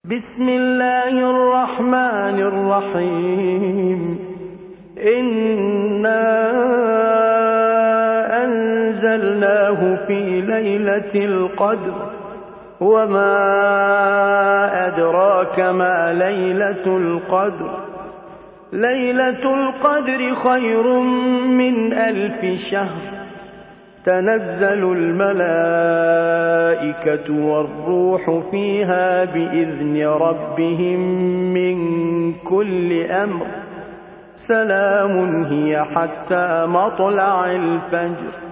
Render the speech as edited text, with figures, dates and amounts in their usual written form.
بسم الله الرحمن الرحيم إنا أنزلناه في ليلة القدر وما أدراك ما ليلة القدر ليلة القدر خير من 1000 شهر تنزل الملائكة والروح فيها بإذن ربهم من كل أمر سلام هي حتى مطلع الفجر